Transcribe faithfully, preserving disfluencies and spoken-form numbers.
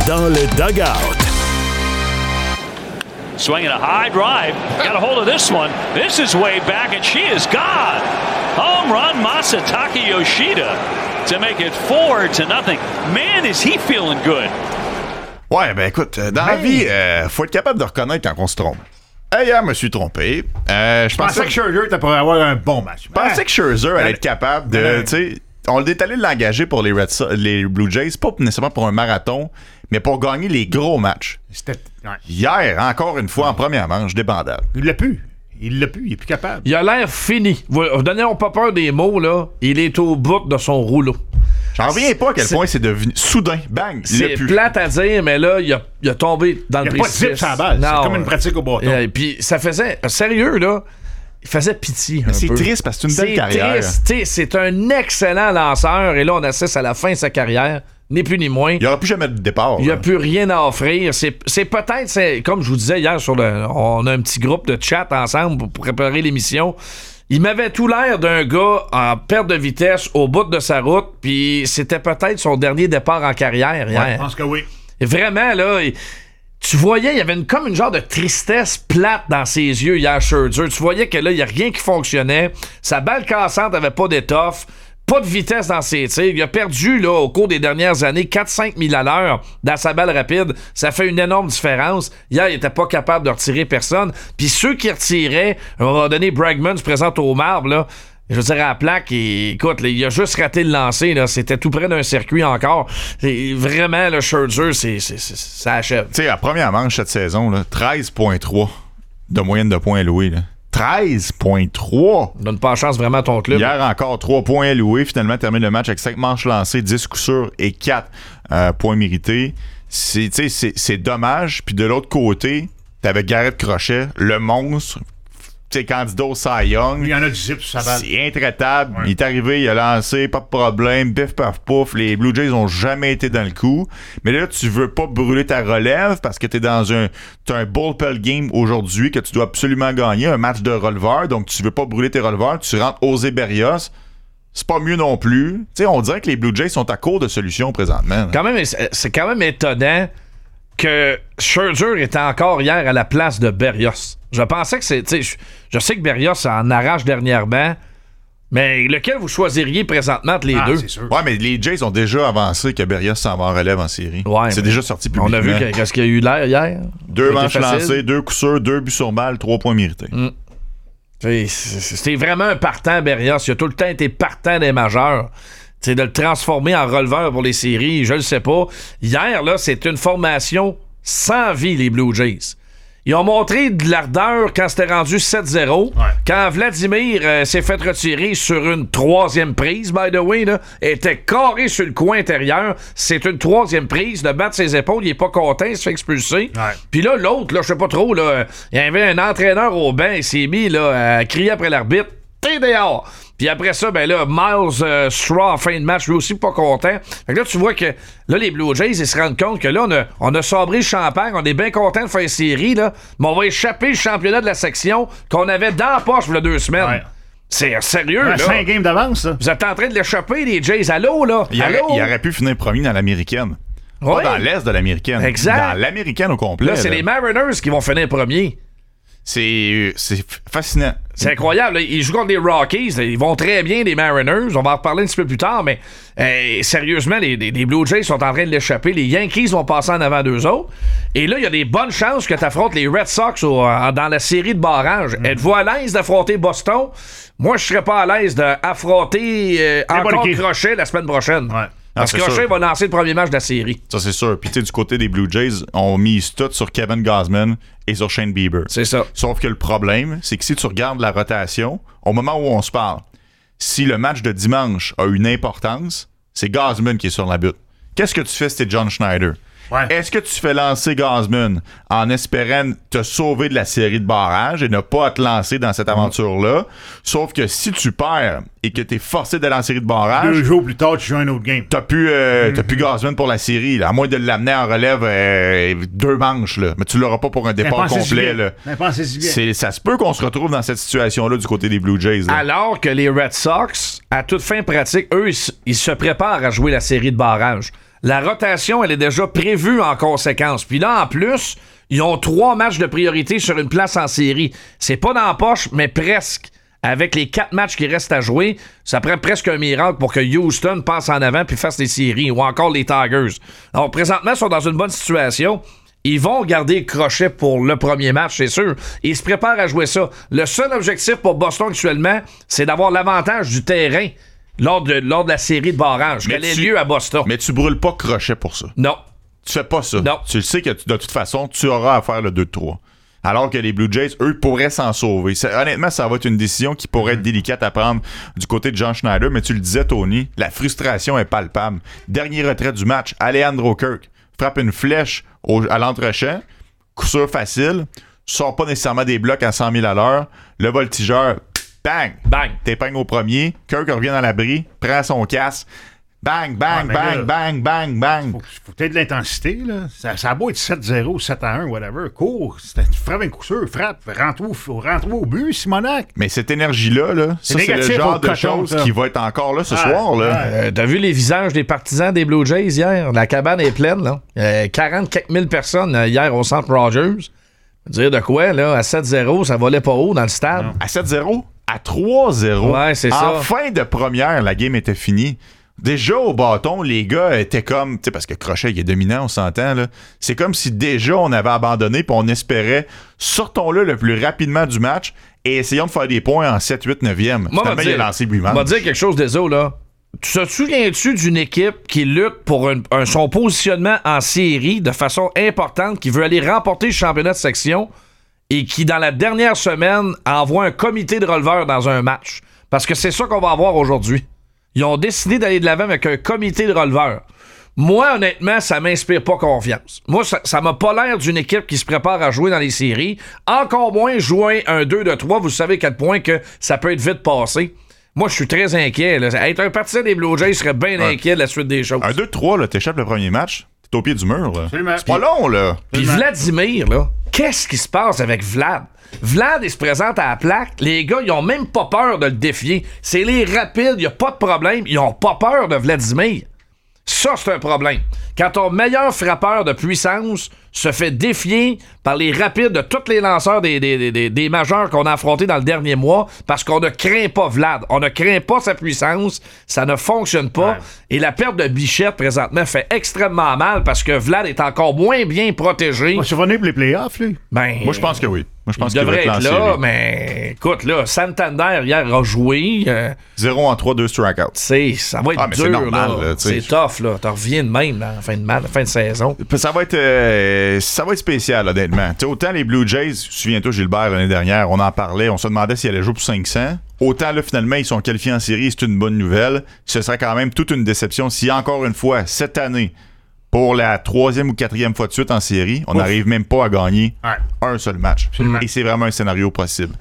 dans le dugout. Swinging a high drive. Got a hold of this one. This is way back, and she is gone. Home run, Masataka Yoshida to make it four to nothing. Man, is he feeling good. Ouais, ben écoute, dans la vie, euh, faut être capable de reconnaître quand on se trompe. Hey, hier, je me suis trompé. Euh, je pensais que Scherzer, t'as pour avoir un bon match. Je pensais que Scherzer allait être capable de, tu sais, on est allé l'engager pour les, Red Sox, les Blue Jays, pas nécessairement pour un marathon, mais pour gagner les gros matchs. C'était, ouais. Hier, encore une fois, en première manche, débandade. Il l'a pu. Il l'a pu, il est plus capable. Il a l'air fini. Vous, vous donnez pas peur des mots, là. Il est au bout de son rouleau. J'en reviens pas à quel c'est, point c'est devenu soudain. Bang! C'est plate à dire, mais là, il a, il a tombé dans il le précipice. Il n'y a pas de zip sur la balle. Non, c'est comme une pratique au bâton. Et puis ça faisait... Sérieux, là, il faisait pitié un c'est peu. triste parce que c'est une belle c'est carrière. Triste, c'est un excellent lanceur. Et là, on assiste à la fin de sa carrière. Ni plus ni moins. Il n'y aura plus jamais de départ. Il n'y a plus rien à offrir. C'est, c'est peut-être, c'est, comme je vous disais hier, sur le, on a un petit groupe de chat ensemble pour préparer l'émission. Il m'avait tout l'air d'un gars en perte de vitesse au bout de sa route, puis c'était peut-être son dernier départ en carrière hier. Ouais, je pense que oui. Et vraiment, là, tu voyais, il y avait une, comme une genre de tristesse plate dans ses yeux hier, Scherzer. Tu voyais que là, il n'y a rien qui fonctionnait. Sa balle cassante n'avait pas d'étoffe. Pas de vitesse dans ses tirs. Il a perdu, là, au cours des dernières années, quatre à cinq milles à l'heure dans sa balle rapide. Ça fait une énorme différence. Hier, il était pas capable de retirer personne. Puis ceux qui retiraient, à un moment donné, Bregman se présente au marbre, là. Je veux dire, à la plaque, et, écoute, là, il a juste raté le lancer, là. C'était tout près d'un circuit encore. Et vraiment, le Scherzer, c'est, c'est, c'est, ça achève. Tu sais, la première manche cette saison, là, treize virgule trois de moyenne de points alloués, là. treize virgule trois. Donne pas chance vraiment à ton club. Hier encore, trois points alloués. Finalement, termine le match avec cinq manches lancées, dix coups sûrs et quatre euh, points mérités. C'est, c'est, c'est dommage. Puis de l'autre côté, t'avais Garrett Crochet, le monstre, candidat au Cy Young. Il y en a du zip sur sa balle. C'est intraitable. Ouais. Il est arrivé, il a lancé, pas de problème. Bif, paf, pouf. Les Blue Jays ont jamais été dans le coup. Mais là, tu veux pas brûler ta relève parce que t'es dans un, t'as un bullpen game aujourd'hui que tu dois absolument gagner, un match de releveur. Donc, tu veux pas brûler tes releveurs. Tu rentres José Berrios. C'est pas mieux non plus. Tu sais, on dirait que les Blue Jays sont à court de solutions présentement. Quand même, c'est quand même étonnant que Scherzer était encore hier à la place de Berrios. Je pensais que c'est... Je, je sais que Berrios en arrache dernièrement, mais lequel vous choisiriez présentement entre les ah, deux? C'est sûr. Ouais, mais les Jays ont déjà avancé que Berrios s'en va en relève en série. Ouais, c'est déjà sorti publiquement. On a vu qu'est-ce qu'il y a eu l'air hier. Deux manches lancées, deux coups sûrs, deux buts sur balle, trois points mérités. Mm. C'est, c'est, c'est vraiment un partant, Berrios. Il a tout le temps été partant des majeurs. C'est de le transformer en releveur pour les séries, je le sais pas. Hier, là, c'est une formation sans vie, les Blue Jays. Ils ont montré de l'ardeur quand c'était rendu sept zéro. Ouais. Quand Vladimir euh, s'est fait retirer sur une troisième prise, by the way, là, était carré sur le coin intérieur. C'est une troisième prise. De battre ses épaules, il est pas content, il se fait expulser. Ouais. Puis là, l'autre, là, je sais pas trop, là, il y avait un entraîneur au banc, il s'est mis là, à crier après l'arbitre. T'es dehors! Puis après ça, ben là, Miles euh, Straw en fin de match, lui aussi pas content. Fait que là, tu vois que là, les Blue Jays, ils se rendent compte que là, on a, on a sabré le champagne, on est bien content de faire une série, là, mais on va échapper le championnat de la section qu'on avait dans la poche il y a deux semaines. Ouais. C'est sérieux, ouais, là. cinq games d'avance, ça. Vous êtes en train de l'échapper, les Jays. Allô, là? Il Allô? aurait, il aurait pu finir premier dans l'américaine. Ouais. Pas dans l'est de l'américaine. Exact. Dans l'américaine au complet. Là, c'est là. les Mariners qui vont finir premier. C'est, c'est fascinant. C'est incroyable. Là. Ils jouent contre les Rockies. Là. Ils vont très bien, les Mariners. On va en reparler un petit peu plus tard, mais euh, sérieusement, les, les, les Blue Jays sont en train de l'échapper. Les Yankees vont passer en avant d'eux autres. Et là, il y a des bonnes chances que tu affrontes les Red Sox au, en, dans la série de barrage. Mm. Êtes-vous à l'aise d'affronter Boston? Moi, je serais pas à l'aise d'affronter euh, encore Crochet la semaine prochaine. Ouais. Parce que Crochet va lancer le premier match de la série. Ça, c'est sûr. Puis, tu sais, du côté des Blue Jays, on mise tout sur Kevin Gausman et sur Shane Bieber. C'est ça. Sauf que le problème, c'est que si tu regardes la rotation, au moment où on se parle, si le match de dimanche a une importance, c'est Gausman qui est sur la butte. Qu'est-ce que tu fais si t'es John Schneider? Ouais. Est-ce que tu fais lancer Gausman en espérant te sauver de la série de barrage et ne pas te lancer dans cette aventure-là? Sauf que si tu perds et que t'es forcé d'aller en série de barrage... Deux jours plus tard, tu joues un autre game. T'as plus, euh, mm-hmm. t'as plus Gausman pour la série, là, à moins de l'amener en relève euh, deux manches. Là. Mais tu l'auras pas pour un départ complet. Là. C'est, ça se peut qu'on se retrouve dans cette situation-là du côté des Blue Jays. Là. Alors que les Red Sox, à toute fin pratique, eux, ils, ils se préparent à jouer la série de barrage. La rotation, elle est déjà prévue en conséquence. Puis là, en plus, ils ont trois matchs de priorité sur une place en série. C'est pas dans la poche, mais presque. Avec les quatre matchs qui restent à jouer, ça prend presque un miracle pour que Houston passe en avant puis fasse les séries, ou encore les Tigers. Alors, présentement, ils sont dans une bonne situation. Ils vont garder le crochet pour le premier match, c'est sûr. Ils se préparent à jouer ça. Le seul objectif pour Boston actuellement, c'est d'avoir l'avantage du terrain lors de, lors de la série de barrage. Mais Elle ait tu- lieu à Boston. Mais tu brûles pas crochet pour ça. Non. Tu fais pas ça. Non. Tu le sais que tu- de toute façon, tu auras à faire le deux trois. Alors que les Blue Jays, eux, pourraient s'en sauver. C'est- honnêtement, ça va être une décision qui pourrait être délicate à prendre du côté de John Schneider, mais tu le disais, Tony, la frustration est palpable. Dernier retrait du match, Alejandro Kirk frappe une flèche au- à l'entrechamp, coup sûr facile, sort pas nécessairement des blocs à cent mille à l'heure, le voltigeur, bang! Bang. T'épingles au premier, Kirk revient dans l'abri, prend son casque, bang, bang, Ouais, mais bang, là- bang, bang, bang. Faut, faut peut-être de l'intensité, là. Ça, ça a beau être sept zéro, sept à un, whatever. Cours, c'est- tu frappes un coup sûr, frappe, rentre au, rentre au but, Simonac. Mais cette énergie-là, là, ça, c'est le négatif genre au de coton, choses ça. qui va être encore là ce Ouais, soir. Là. ouais. Euh, T'as vu les visages des partisans des Blue Jays hier? La cabane est pleine, là. Euh, quarante quelques mille personnes euh, hier au centre Rogers. Dire de quoi, là? À sept zéro, ça volait pas haut dans le stade. À sept zéro, à trois zéro. Ouais, c'est en ça. fin de première, la game était finie. Déjà au bâton, les gars étaient comme, tu sais, parce que Crochet, il est dominant, on s'entend, là. C'est comme si déjà on avait abandonné puis on espérait, sortons-le le plus rapidement du match et essayons de faire des points en sept, huit, neuvième. Moi, Finalement, va il a dire- lancé lui-même. On va dire quelque chose des autres, là. Tu te souviens-tu d'une équipe qui lutte pour un, un- son positionnement en série de façon importante, qui veut aller remporter le championnat de section et qui, dans la dernière semaine, envoie un comité de releveurs dans un match? Parce que c'est ça qu'on va avoir aujourd'hui. Ils ont décidé d'aller de l'avant avec un comité de releveurs. Moi, honnêtement, ça m'inspire pas confiance. Moi, ça, ça m'a pas l'air d'une équipe qui se prépare à jouer dans les séries. Encore moins jouer un deux de trois. Vous savez à quel point que ça peut être vite passé. Moi, je suis très inquiet. Là. Être un partisan des Blue Jays serait bien Ouais. inquiet de la suite des choses. Un deux trois, là, t'échappes le premier match, t'es au pied du mur. Là. Absolument. C'est pas long, là. Puis Vladimir, là, qu'est-ce qui se passe avec Vlad? Vlad, il se présente à la plaque. Les gars, ils ont même pas peur de le défier. C'est les rapides, il a pas de problème. Ils ont pas peur de Vladimir. Ça, c'est un problème. Quand ton meilleur frappeur de puissance se fait défier par les rapides de tous les lanceurs des, des, des, des, des majeurs qu'on a affrontés dans le dernier mois, parce qu'on ne craint pas Vlad. On ne craint pas sa puissance. Ça ne fonctionne pas. Ouais. Et la perte de Bichette, présentement, fait extrêmement mal parce que Vlad est encore moins bien protégé. On va survenir pour les playoffs, lui. Ben, Moi, je pense que oui. Moi, je pense il qu'il va devrait être être lancé. là, lui. mais écoute, là, Santander hier a joué. Euh, zéro en trois, deux strikeouts. t'sais, ça va être Ah, mais c'est dur. normal, là. là, t'sais. C'est tough, là. T'en reviens de même là, en fin de, ma- fin de saison. Ça va être euh, ça va être spécial, honnêtement. T'sais, autant les Blue Jays, souviens-toi, Gilbert, l'année dernière, on en parlait, on se demandait s'ils allaient jouer pour cinq cents. Autant, là, finalement, ils sont qualifiés en série, c'est une bonne nouvelle. Ce serait quand même toute une déception si, encore une fois, cette année, pour la troisième ou quatrième fois de suite en série, on Ouf. n'arrive même pas à gagner Ouais. un seul match. Absolument. Et c'est vraiment un scénario possible.